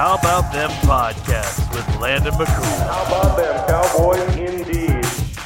How About Them podcast with Landon McCool. How about them Cowboys indeed.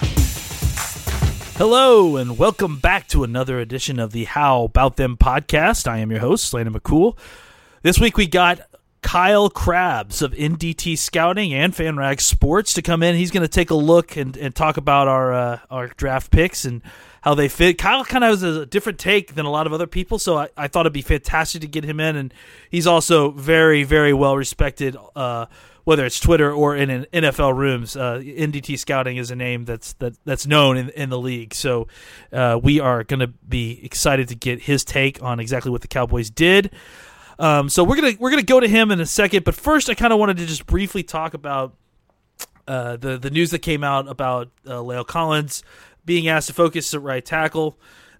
Hello, and welcome back to another edition of the How About Them podcast. I am your host, Landon McCool. This week we got Kyle Krabs of NDT Scouting and FanRag Sports to come in. He's going to take a look and talk about our draft picks and how they fit. Kyle kind of has a different take than a lot of other people, so I thought it'd be fantastic to get him in. And he's also very, very well respected, whether it's Twitter or in NFL rooms. NDT Scouting is a name that's known in the league. So we are going to be excited to get his take on exactly what the Cowboys did. So we're gonna go to him in a second, but first I kind of wanted to just briefly talk about the news that came out about La'el Collins being asked to focus at right tackle.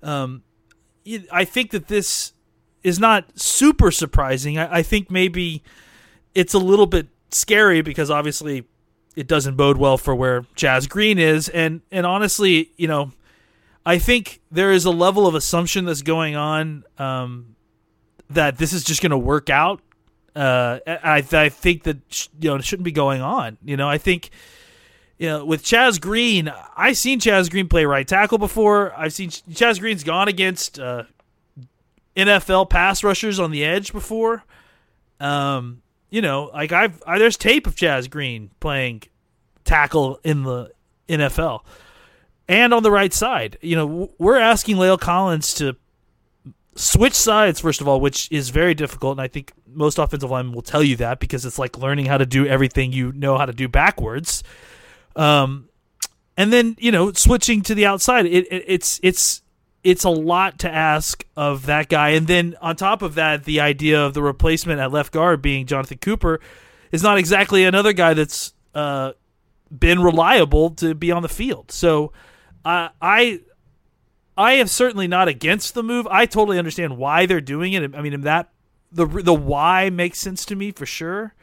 I think that this is not super surprising. I think maybe it's a little bit scary because obviously it doesn't bode well for where Chaz Green is, and honestly, I think there is a level of assumption that's going on that this is just going to work out. I think that it shouldn't be going on. I think with Chaz Green, I've seen Chaz Green play right tackle before. I've seen Chaz Green's gone against NFL pass rushers on the edge before. There's tape of Chaz Green playing tackle in the NFL and on the right side. We're asking La'el Collins to switch sides, first of all, which is very difficult, and I think most offensive linemen will tell you that because it's like learning how to do everything you know how to do backwards. And then, switching to the outside, it's a lot to ask of that guy. And then on top of that, the idea of the replacement at left guard being Jonathan Cooper is not exactly another guy that's been reliable to be on the field. So I am certainly not against the move. I totally understand why they're doing it. I mean, that the why makes sense to me for sure.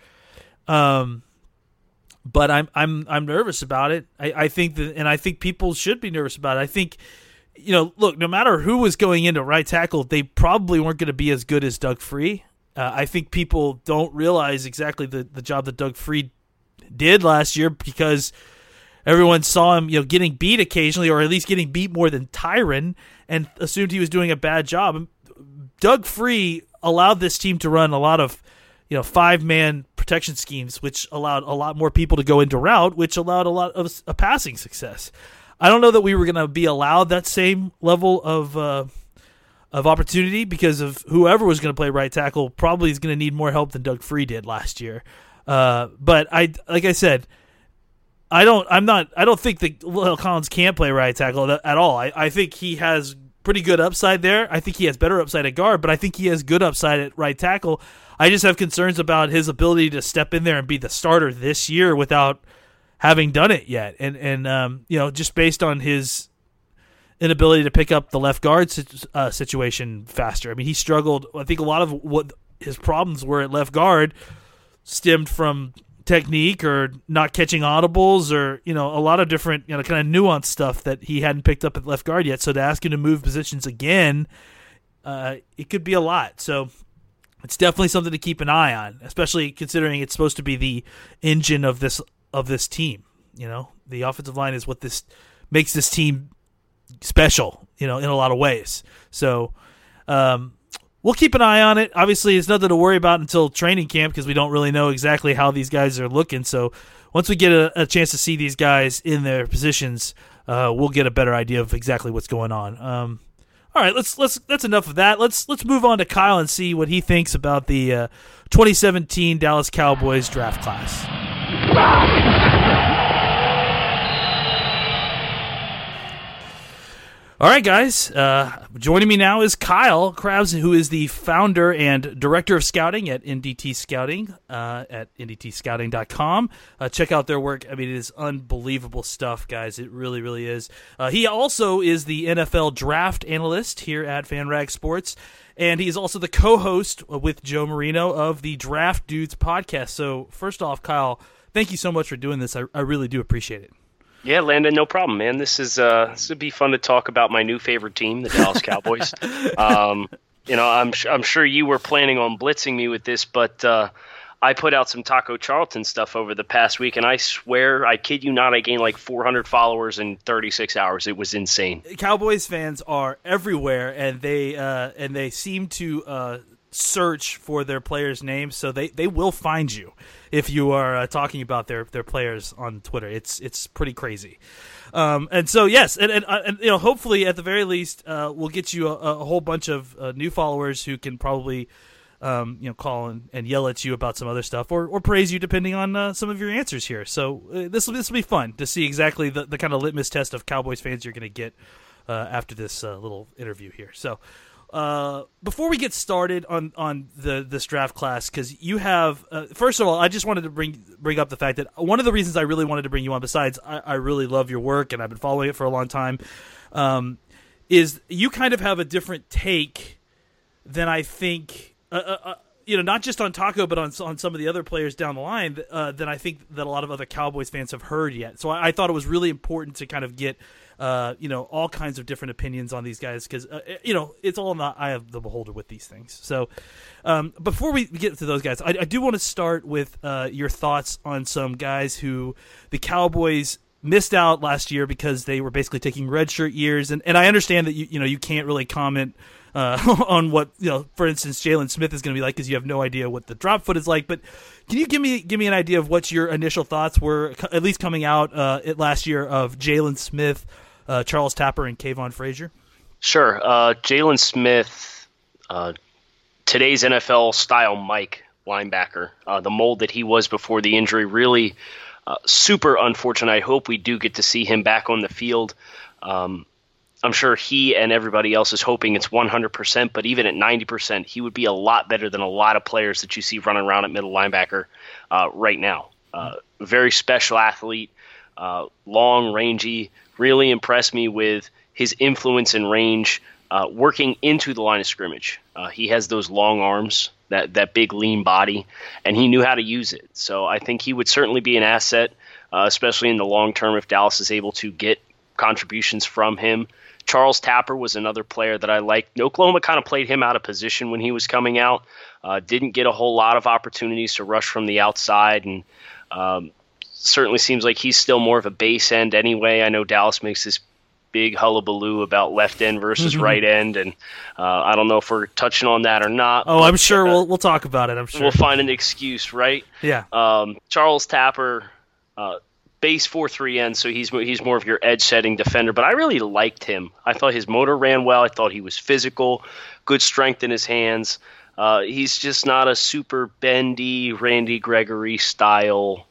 But I'm nervous about it. I think that, and I think people should be nervous about it. I think, look, no matter who was going into right tackle, they probably weren't going to be as good as Doug Free. I think people don't realize exactly the job that Doug Free did last year because everyone saw him, getting beat occasionally, or at least getting beat more than Tyron, and assumed he was doing a bad job. Doug Free allowed this team to run a lot of, 5-man protection schemes, which allowed a lot more people to go into route, which allowed a lot of passing success. I don't know that we were going to be allowed that same level of opportunity because of whoever was going to play right tackle probably is going to need more help than Doug Free did last year. But like I said, I don't think that La'el Collins can't play right tackle at all. I think he has pretty good upside there. I think he has better upside at guard, but I think he has good upside at right tackle. I just have concerns about his ability to step in there and be the starter this year without having done it yet. And just based on his inability to pick up the left guard situation faster. I mean, he struggled. I think a lot of what his problems were at left guard stemmed from technique or not catching audibles or, a lot of different, kind of nuanced stuff that he hadn't picked up at left guard yet. So to ask him to move positions again, it could be a lot. So it's definitely something to keep an eye on, especially considering it's supposed to be the engine of this team. The offensive line is what this makes this team special, in a lot of ways. So, we'll keep an eye on it. Obviously, it's nothing to worry about until training camp because we don't really know exactly how these guys are looking. So once we get a chance to see these guys in their positions, we'll get a better idea of exactly what's going on. All right, that's enough of that. Let's move on to Kyle and see what he thinks about the 2017 Dallas Cowboys draft class. All right, guys. Joining me now is Kyle Krabs, who is the founder and director of scouting at NDT Scouting at ndtscouting.com. Check out their work. I mean, it is unbelievable stuff, guys. It really, really is. He also is the NFL draft analyst here at FanRag Sports, and he's also the co-host with Joe Marino of the Draft Dudes podcast. So, first off, Kyle, thank you so much for doing this. I really do appreciate it. Yeah, Landon, no problem, man. This would be fun to talk about my new favorite team, the Dallas Cowboys. I'm sure you were planning on blitzing me with this, but I put out some Taco Charlton stuff over the past week, and I swear, I kid you not, I gained like 400 followers in 36 hours. It was insane. Cowboys fans are everywhere, and they seem to search for their players' names, so they will find you if you are talking about their players on Twitter. It's pretty crazy. And so yes, and hopefully at the very least we'll get you a whole bunch of new followers who can probably call and yell at you about some other stuff or praise you depending on some of your answers here. So this will be fun to see exactly the kind of litmus test of Cowboys fans you're going to get after this little interview here. So before we get started on this draft class, because you have first of all, I just wanted to bring up the fact that one of the reasons I really wanted to bring you on, besides I really love your work and I've been following it for a long time, is you kind of have a different take than I think, not just on Taco, but on some of the other players down the line than I think that a lot of other Cowboys fans have heard yet. So I thought it was really important to kind of get all kinds of different opinions on these guys because, it's all in the eye of the beholder with these things. So before we get to those guys, I do want to start with your thoughts on some guys who the Cowboys missed out last year because they were basically taking redshirt years. And I understand that you can't really comment on what, for instance, Jalen Smith is going to be like because you have no idea what the drop foot is like. But can you give me an idea of what your initial thoughts were, at least coming out last year, of Jalen Smith, Charles Tapper, and Kayvon Frazier? Sure. Jalen Smith, today's NFL style Mike linebacker, the mold that he was before the injury, really super unfortunate. I hope we do get to see him back on the field. I'm sure he and everybody else is hoping it's 100%, but even at 90%, he would be a lot better than a lot of players that you see running around at middle linebacker right now. Very special athlete, long, rangy, really impressed me with his influence and range working into the line of scrimmage. He has those long arms, that big lean body, and he knew how to use it. So I think he would certainly be an asset, especially in the long term if Dallas is able to get contributions from him. Charles Tapper was another player that I liked. Oklahoma kind of played him out of position when he was coming out. Didn't get a whole lot of opportunities to rush from the outside, and certainly seems like he's still more of a base end anyway. I know Dallas makes this big hullabaloo about left end versus right end, and I don't know if we're touching on that or not. Oh, I'm sure we'll talk about it. I'm sure we'll find an excuse, right? Yeah. Charles Tapper, base 4-3 end, so he's more of your edge setting defender, but I really liked him. I thought his motor ran well. I thought he was physical, good strength in his hands. He's just not a super bendy Randy Gregory style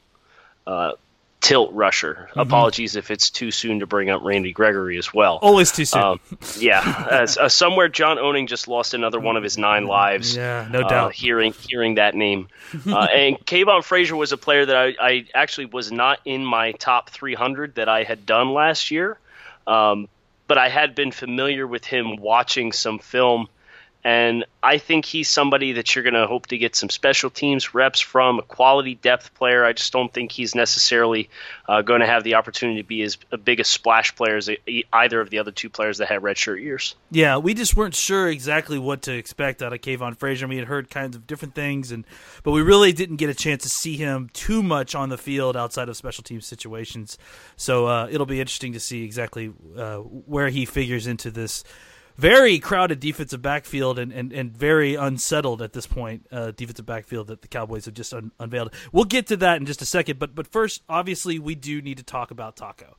tilt rusher. Mm-hmm. Apologies if it's too soon to bring up Randy Gregory as well. Always too soon. Somewhere John Owning just lost another one of his 9 lives. Yeah, no doubt. Hearing that name. And Kayvon Frazier was a player that I actually was not in my top 300 that I had done last year. But I had been familiar with him watching some film. And I think he's somebody that you're going to hope to get some special teams reps from, a quality depth player. I just don't think he's necessarily going to have the opportunity to be as big a splash player as either of the other two players that had redshirt years. Yeah, we just weren't sure exactly what to expect out of Kayvon Frazier. We had heard kinds of different things, but we really didn't get a chance to see him too much on the field outside of special teams situations. So it'll be interesting to see exactly where he figures into this very crowded defensive backfield and very unsettled at this point defensive backfield that the Cowboys have just unveiled. We'll get to that in just a second, but first, obviously, we do need to talk about Taco.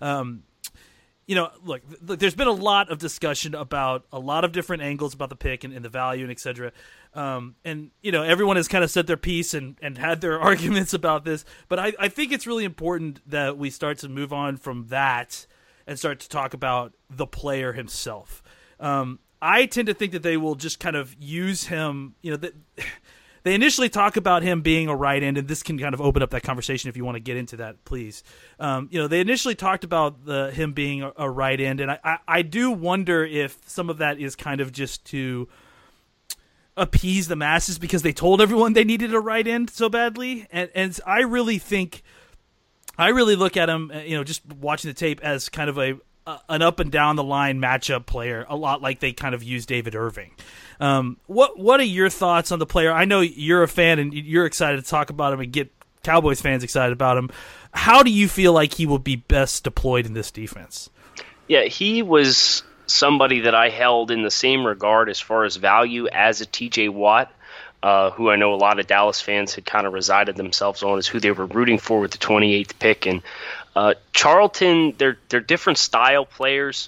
Look, there's been a lot of discussion about a lot of different angles about the pick and the value and et cetera. Everyone has kind of said their piece and had their arguments about this, but I think it's really important that we start to move on from that and start to talk about the player himself. I tend to think that they will just kind of use him, they initially talk about him being a right end, and this can kind of open up that conversation if you want to get into that, please. They initially talked about him being a right end, and I do wonder if some of that is kind of just to appease the masses because they told everyone they needed a right end so badly, and I really look at him, just watching the tape as kind of an up and down the line matchup player, a lot like they kind of use David Irving. What are your thoughts on the player? I know you're a fan and you're excited to talk about him and get Cowboys fans excited about him. How do you feel like he will be best deployed in this defense? Yeah, he was somebody that I held in the same regard as far as value as a TJ Watt, who I know a lot of Dallas fans had kind of resided themselves on as who they were rooting for with the 28th pick. And Charlton, they're different style players,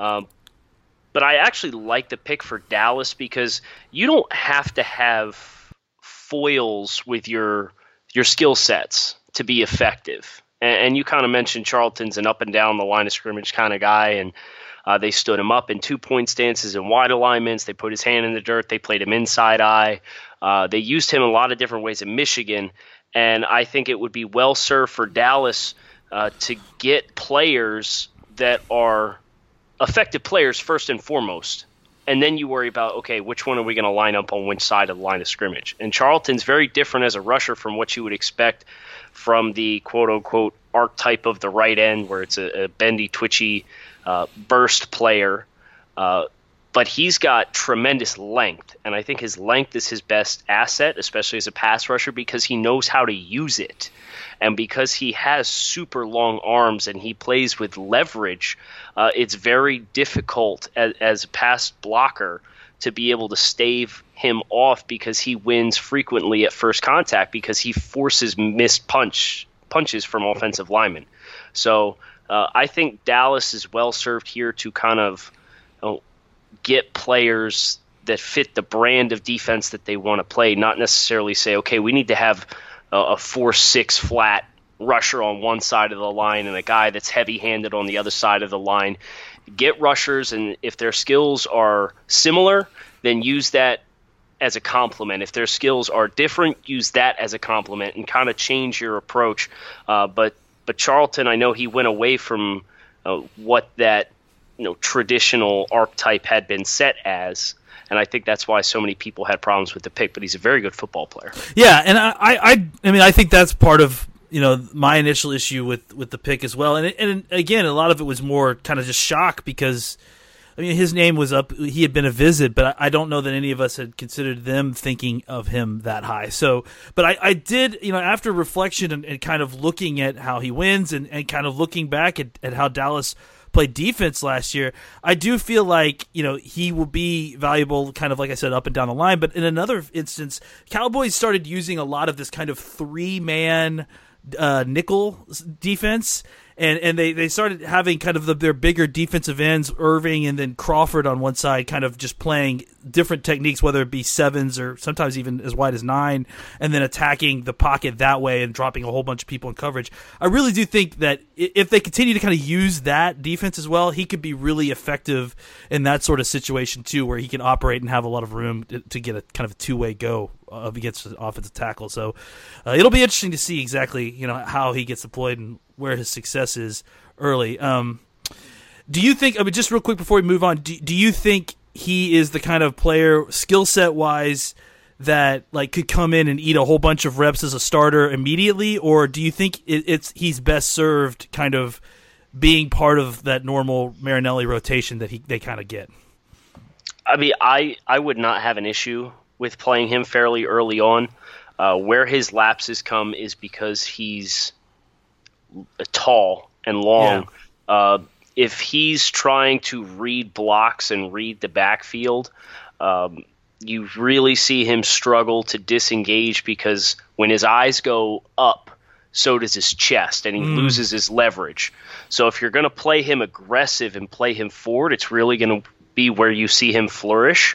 but I actually like the pick for Dallas because you don't have to have foils with your skill sets to be effective. And you kind of mentioned Charlton's an up and down the line of scrimmage kind of guy, and they stood him up in 2-point stances and wide alignments. They put his hand in the dirt. They played him inside eye. They used him a lot of different ways in Michigan, and I think it would be well served for Dallas to get players that are effective players first and foremost. And then you worry about, okay, which one are we going to line up on which side of the line of scrimmage? And Charlton's very different as a rusher from what you would expect from the quote-unquote archetype of the right end, where it's a bendy, twitchy burst player. But he's got tremendous length, and I think his length is his best asset, especially as a pass rusher, because he knows how to use it. And because he has super long arms and he plays with leverage, it's very difficult as a pass blocker to be able to stave him off because he wins frequently at first contact because he forces missed punches from offensive linemen. So I think Dallas is well served here to kind of get players that fit the brand of defense that they want to play, not necessarily say, okay, we need to have a 4-6 flat rusher on one side of the line and a guy that's heavy-handed on the other side of the line. Get rushers, and if their skills are similar, then use that as a compliment. If their skills are different, use that as a compliment and kind of change your approach. But Charlton, I know he went away from what that traditional archetype had been set as, and I think that's why so many people had problems with the pick. But he's a very good football player. Yeah, and I mean I think that's part of my initial issue with the pick as well. And again, a lot of it was more kind of just shock because I mean his name was up. He had been a visit, but I don't know that any of us had considered them thinking of him that high. So, but I did, after reflection and kind of looking at how he wins and kind of looking back at how Dallas played defense last year, I do feel like he will be valuable, kind of like I said, up and down the line. But in another instance, Cowboys started using a lot of this kind of 3-man nickel defense, and they started having kind of their bigger defensive ends, Irving and then Crawford on one side, kind of just playing different techniques, whether it be 7s or sometimes even as wide as 9, and then attacking the pocket that way and dropping a whole bunch of people in coverage. I really do think that if they continue to kind of use that defense as well, he could be really effective in that sort of situation too, where he can operate and have a lot of room to get a kind of a two-way go against the offensive tackle. So it'll be interesting to see exactly how he gets deployed and where his success is early. Do you think, just real quick before we move on, do you think he is the kind of player, skill set wise, that could come in and eat a whole bunch of reps as a starter immediately, or do you think he's best served kind of being part of that normal Marinelli rotation that they kind of get? I mean, I would not have an issue with playing him fairly early on. Where his lapses come is because he's tall and long. Yeah. If he's trying to read blocks and read the backfield, you really see him struggle to disengage because when his eyes go up, so does his chest, and he loses his leverage. So if you're going to play him aggressive and play him forward, it's really going to be where you see him flourish.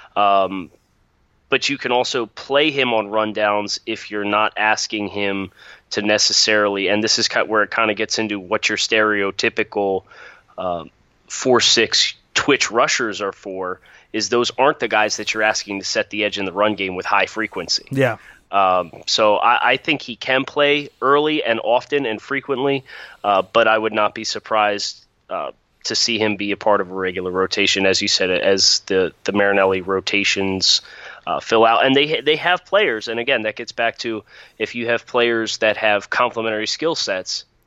But you can also play him on rundowns if you're not asking him to necessarily, and this is where it kind of gets into what your stereotypical 4-6 twitch rushers are for, is those aren't the guys that you're asking to set the edge in the run game with high frequency. Yeah. So I think he can play early and often and frequently, but I would not be surprised to see him be a part of a regular rotation, as you said, as the Marinelli rotations fill out. And they have players, and again, that gets back to if you have players that have complementary skill sets,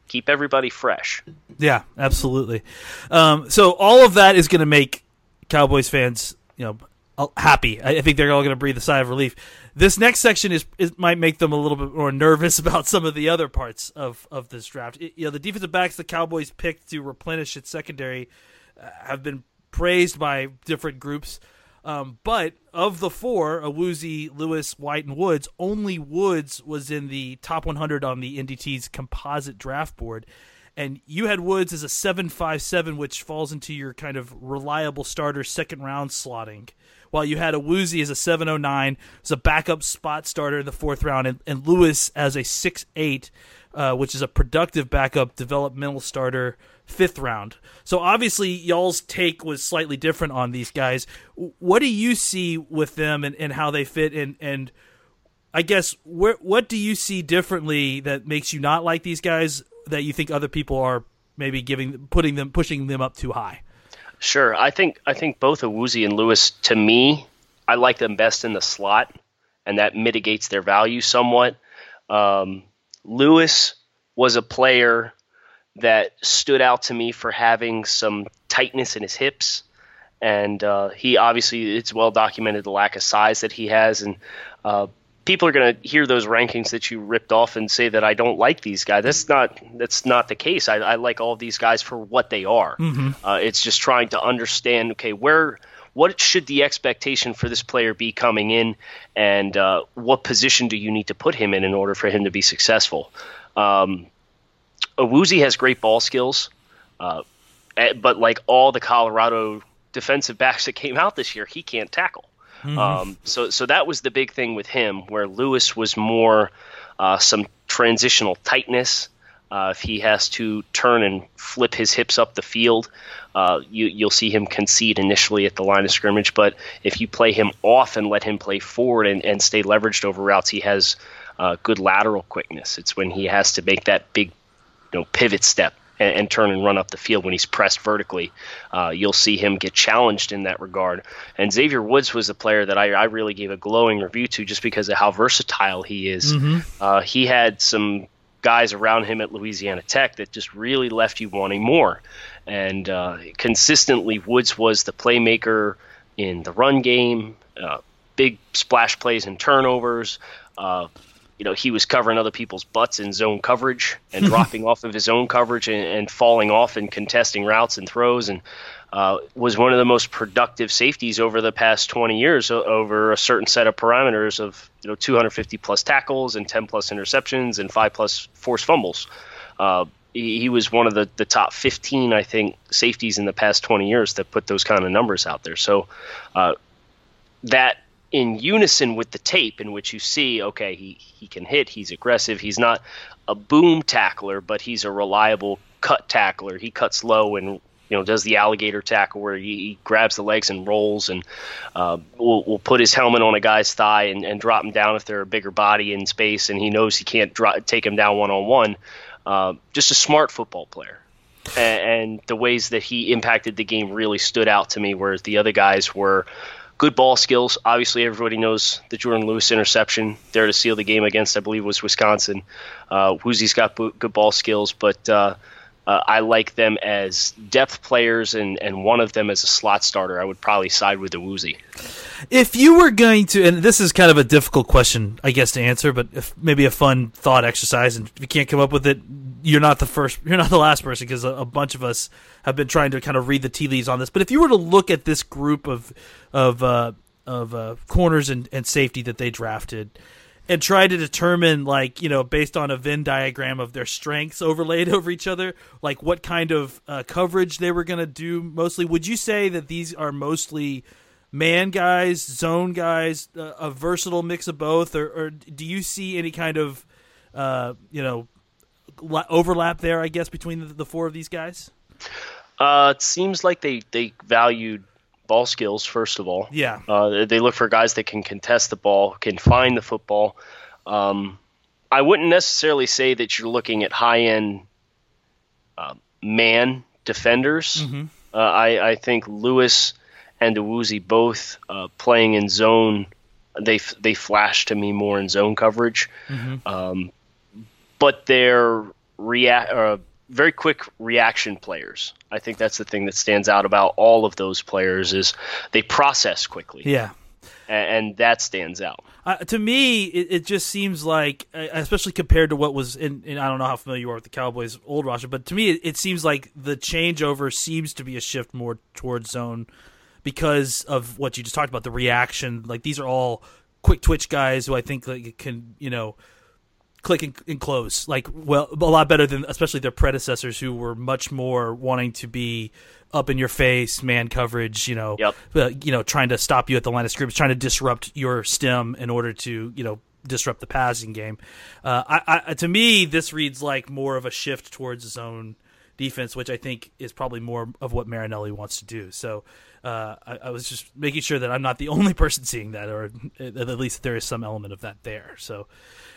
keep everybody fresh. Yeah, absolutely. So all of that is going to make Cowboys fans, happy. I think they're all going to breathe a sigh of relief. This next section might make them a little bit more nervous about some of the other parts of this draft. The defensive backs the Cowboys picked to replenish its secondary have been praised by different groups. But of the four, Awuzie, Lewis, White, and Woods, only Woods was in the top 100 on the NDT's composite draft board. And you had Woods as a 7.57, which falls into your kind of reliable starter second-round slotting, while you had Awuzie as a 7.09, as a backup spot starter in the fourth round, and Lewis as a 6.8, which is a productive backup developmental starter fifth round. So obviously y'all's take was slightly different on these guys. What do you see with them and how they fit? And I guess what do you see differently that makes you not like these guys that you think other people are maybe pushing them up too high? Sure. I think both Awuzie and Lewis, to me, I like them best in the slot, and that mitigates their value somewhat. Lewis was a player that stood out to me for having some tightness in his hips, and he obviously, it's well documented the lack of size that he has, and people are going to hear those rankings that you ripped off and say that I don't like these guys. That's not the case. I like all of these guys for what they are. Mm-hmm. It's just trying to understand, okay, what should the expectation for this player be coming in, and what position do you need to put him in order for him to be successful? Awuzie has great ball skills, but like all the Colorado defensive backs that came out this year, he can't tackle. Mm-hmm. So that was the big thing with him, where Lewis was more some transitional tightness. If he has to turn and flip his hips up the field, you'll see him concede initially at the line of scrimmage. But if you play him off and let him play forward and stay leveraged over routes, he has good lateral quickness. It's when he has to make that big pivot step and turn and run up the field when he's pressed vertically. You'll see him get challenged in that regard. And Xavier Woods was a player that I really gave a glowing review to just because of how versatile he is. Mm-hmm. He had some guys around him at Louisiana Tech that just really left you wanting more. And consistently, Woods was the playmaker in the run game, big splash plays and turnovers. He was covering other people's butts in zone coverage and dropping off of his own coverage and falling off and contesting routes and throws, and was one of the most productive safeties over the past 20 years over a certain set of parameters of 250 plus tackles and 10 plus interceptions and 5 plus forced fumbles. He was one of the top 15, I think, safeties in the past 20 years that put those kind of numbers out there. So that in unison with the tape, in which you see, okay, he can hit, he's aggressive, he's not a boom tackler, but he's a reliable cut tackler. He cuts low and does the alligator tackle where he grabs the legs and rolls, and will put his helmet on a guy's thigh and drop him down if they're a bigger body in space, and he knows he can't take him down one-on-one. Just a smart football player. And the ways that he impacted the game really stood out to me, whereas the other guys were good ball skills. Obviously, everybody knows the Jordan Lewis interception there to seal the game against, I believe, was Wisconsin. Woozie's got good ball skills, but I like them as depth players, and one of them as a slot starter. I would probably side with the Woozie. If you were going to, and this is kind of a difficult question, I guess, to answer, but maybe a fun thought exercise, and if you can't come up with it, you're not the last person, because a bunch of us have been trying to kind of read the tea leaves on this. But if you were to look at this group of corners and safety that they drafted, and try to determine, based on a Venn diagram of their strengths overlaid over each other, like what kind of coverage they were going to do mostly, would you say that these are mostly man guys, zone guys, a versatile mix of both, or do you see any kind of overlap there, I guess, between the four of these guys? It seems like they valued ball skills, first of all. Yeah. They look for guys that can contest the ball, can find the football. I wouldn't necessarily say that you're looking at high-end man defenders. Mm-hmm. I think Lewis and Awuzie both playing in zone, they flash to me more in zone coverage. Mm-hmm. But their very quick reaction players. I think that's the thing that stands out about all of those players is they process quickly. Yeah. And that stands out. To me, it just seems like, especially compared to what was in I don't know how familiar you are with the Cowboys' old roster, but to me, it seems like the changeover seems to be a shift more towards zone because of what you just talked about, the reaction. Like, these are all quick twitch guys who I think can, click and close, like, well, a lot better than especially their predecessors who were much more wanting to be up in your face, man coverage, trying to stop you at the line of scrimmage, trying to disrupt your stem in order to, disrupt the passing game. To me, this reads like more of a shift towards zone defense, which I think is probably more of what Marinelli wants to do. So I was just making sure that I'm not the only person seeing that, or at least there is some element of that there. So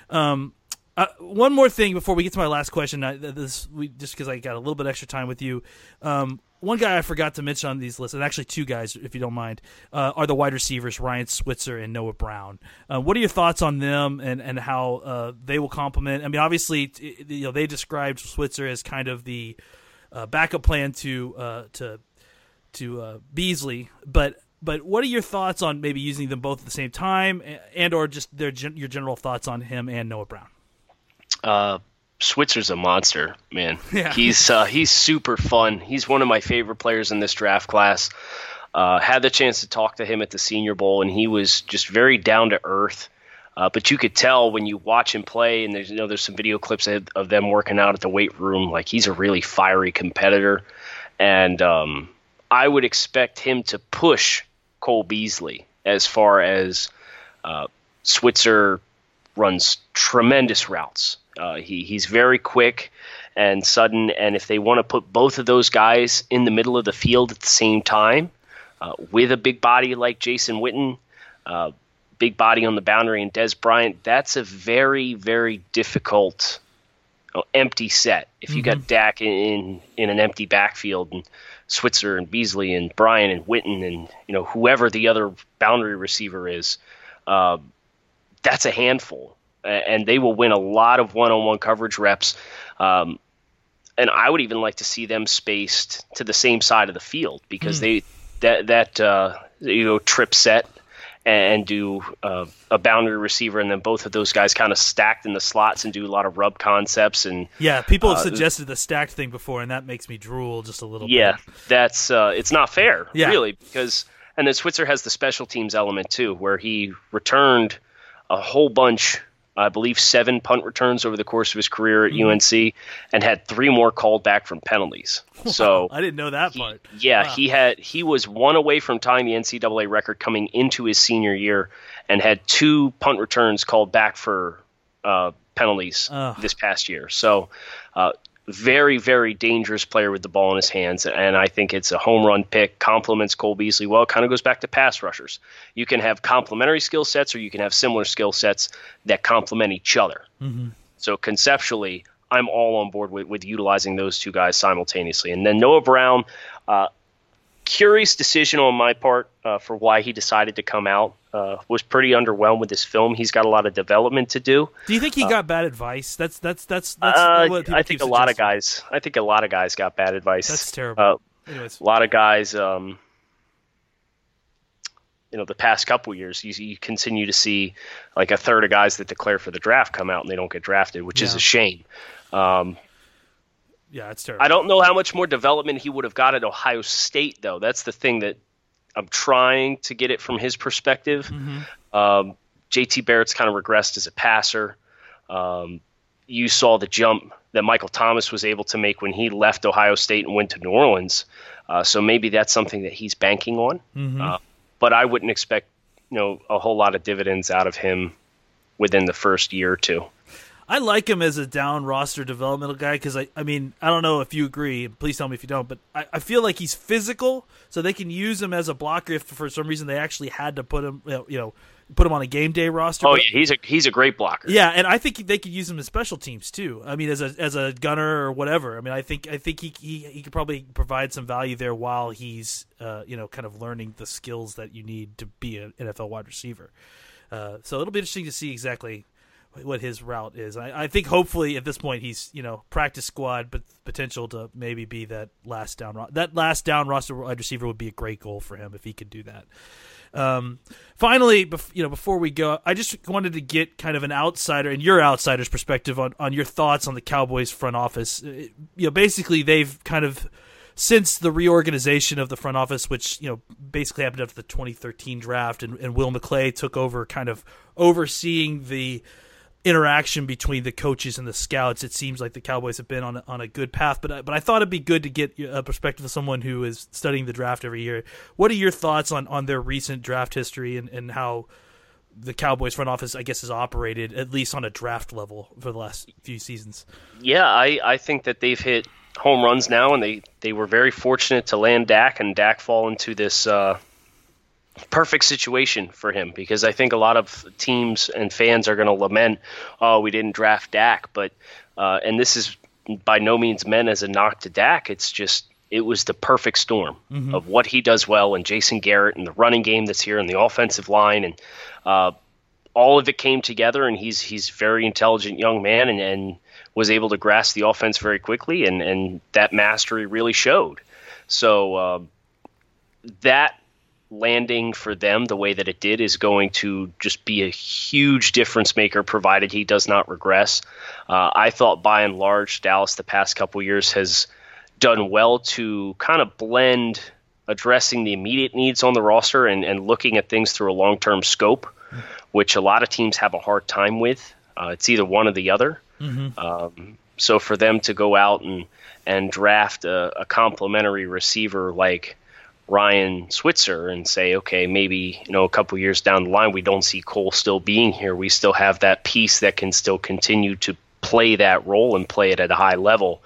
one more thing before we get to my last question, just because I got a little bit extra time with you. One guy I forgot to mention on these lists, and actually two guys, if you don't mind, are the wide receivers, Ryan Switzer and Noah Brown. What are your thoughts on them and how they will complement? I mean, obviously, they described Switzer as kind of the backup plan to Beasley, but what are your thoughts on maybe using them both at the same time, and or just your general thoughts on him and Noah Brown? Switzer's a monster, man. Yeah. He's super fun. He's one of my favorite players in this draft class. Had the chance to talk to him at the Senior Bowl, and he was just very down to earth. But you could tell when you watch him play, and there's some video clips of them working out at the weight room. Like, he's a really fiery competitor, and I would expect him to push Cole Beasley as far as Switzer runs tremendous routes. He's very quick and sudden, and if they want to put both of those guys in the middle of the field at the same time, with a big body like Jason Witten, big body on the boundary, and Dez Bryant, that's a very, very difficult empty set. If you got Dak in an empty backfield, and Switzer and Beasley and Bryant and Witten and whoever the other boundary receiver is, that's a handful. And they will win a lot of one-on-one coverage reps. And I would even like to see them spaced to the same side of the field, because trip set and do a boundary receiver, and then both of those guys kind of stacked in the slots and do a lot of rub concepts. And yeah, people have suggested the stacked thing before, and that makes me drool just a little bit. Yeah, that's it's not fair, really, because and then Switzer has the special teams element too, where he returned a whole bunch. I believe 7 punt returns over the course of his career at UNC, and had 3 more called back from penalties. Wow, so I didn't know that part. Yeah, wow. He was 1 away from tying the NCAA record coming into his senior year, and had 2 punt returns called back for penalties this past year. So very, very dangerous player with the ball in his hands, and I think it's a home run pick. Complements Cole Beasley well. It kind of goes back to pass rushers. You can have complementary skill sets, or you can have similar skill sets that complement each other. Mm-hmm. So conceptually, I'm all on board with utilizing those 2 guys simultaneously. And then Noah Brown, curious decision on my part for why he decided to come out. Was pretty underwhelmed with his film. He's got a lot of development to do. Do you think he got bad advice? That's what I think a lot of guys. I think a lot of guys got bad advice. That's terrible. Anyways, a lot of guys. The past couple years, you continue to see like a third of guys that declare for the draft come out and they don't get drafted, which is a shame. Yeah, it's terrible. I don't know how much more development he would have got at Ohio State, though. That's the thing that I'm trying to get it from his perspective. Mm-hmm. JT Barrett's kind of regressed as a passer. You saw the jump that Michael Thomas was able to make when he left Ohio State and went to New Orleans. So maybe that's something that he's banking on. Mm-hmm. But I wouldn't expect a whole lot of dividends out of him within the first year or 2. I like him as a down roster developmental guy because, I don't know if you agree. Please tell me if you don't. But I feel like he's physical, so they can use him as a blocker if for some reason they actually had to put him, put him on a game day roster. Oh, yeah, he's a great blocker. Yeah, and I think they could use him in special teams too. I mean, as a gunner or whatever. I mean, I think he could probably provide some value there while he's kind of learning the skills that you need to be an NFL wide receiver. So it'll be interesting to see exactly what his route is. I think hopefully at this point he's practice squad, but potential to maybe be that last down roster wide receiver would be a great goal for him if he could do that. Finally, before we go, I just wanted to get kind of an outsider and your outsider's perspective on your thoughts on the Cowboys front office. Basically they've kind of, since the reorganization of the front office, which basically happened after the 2013 draft, and Will McClay took over, kind of overseeing the interaction between the coaches and the scouts, it seems like the Cowboys have been on a good path. But I thought it'd be good to get a perspective of someone who is studying the draft every year. What are your thoughts on their recent draft history and how the Cowboys front office, I guess, has operated, at least on a draft level, for the last few seasons? Yeah, I think that they've hit home runs now, and they were very fortunate to land Dak, and Dak fall into this perfect situation for him, because I think a lot of teams and fans are going to lament, oh, we didn't draft Dak, but and this is by no means meant as a knock to Dak. It's just, it was the perfect storm of what he does well, and Jason Garrett and the running game that's here and the offensive line, and all of it came together, and he's a very intelligent young man and was able to grasp the offense very quickly, and that mastery really showed. So that landing for them the way that it did is going to just be a huge difference maker, provided he does not regress. I thought by and large Dallas the past couple years has done well to kind of blend addressing the immediate needs on the roster and looking at things through a long-term scope, which a lot of teams have a hard time with. It's either one or the other. So for them to go out and draft a complimentary receiver like Ryan Switzer and say, okay, maybe a couple years down the line we don't see Cole still being here, we still have that piece that can still continue to play that role and play it at a high level.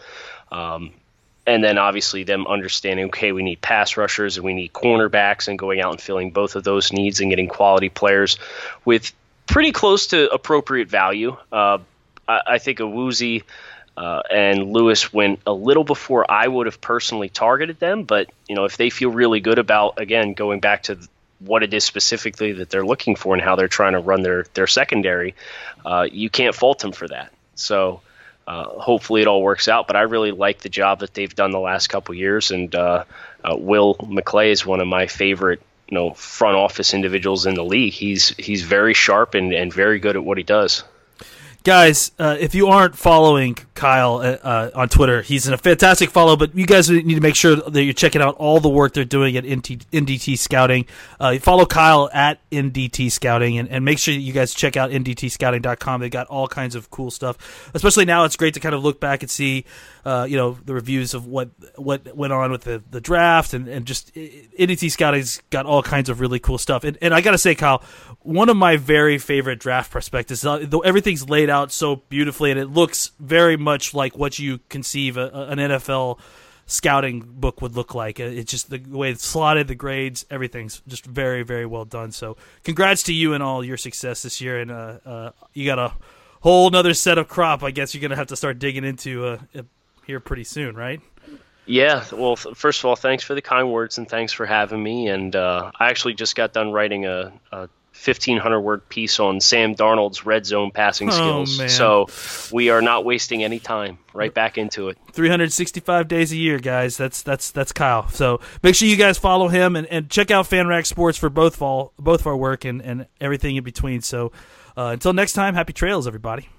And then obviously them understanding, okay, we need pass rushers and we need cornerbacks, and going out and filling both of those needs and getting quality players with pretty close to appropriate value. I think Awuzie and Lewis went a little before I would have personally targeted them, but if they feel really good about, again, going back to what it is specifically that they're looking for and how they're trying to run their secondary, you can't fault them for that. So hopefully it all works out, but I really like the job that they've done the last couple years, and Will McClay is one of my favorite front office individuals in the league. He's very sharp and very good at what he does. Guys, if you aren't following Kyle on Twitter, he's a fantastic follow, but you guys need to make sure that you're checking out all the work they're doing at NDT Scouting. Follow Kyle at NDT Scouting, and make sure you guys check out ndtscouting.com. They got all kinds of cool stuff. Especially now, it's great to kind of look back and see the reviews of what went on with the draft, and just NDT Scouting's got all kinds of really cool stuff. And I got to say, Kyle, one of my very favorite draft prospectus, though everything's laid out so beautifully and it looks very much like what you conceive an NFL scouting book would look like. It's just the way it's slotted, the grades, everything's just very, very well done. So congrats to you and all your success this year, and you got a whole nother set of crop I guess you're going to have to start digging into here pretty soon, right? Yeah, well, first of all, thanks for the kind words and thanks for having me. And I actually just got done writing a 1,500-word piece on Sam Darnold's red zone passing skills. Man. So we are not wasting any time. Right back into it. 365 days a year, guys. That's Kyle. So make sure you guys follow him and check out FanRag Sports for both of our work and everything in between. So until next time, happy trails, everybody.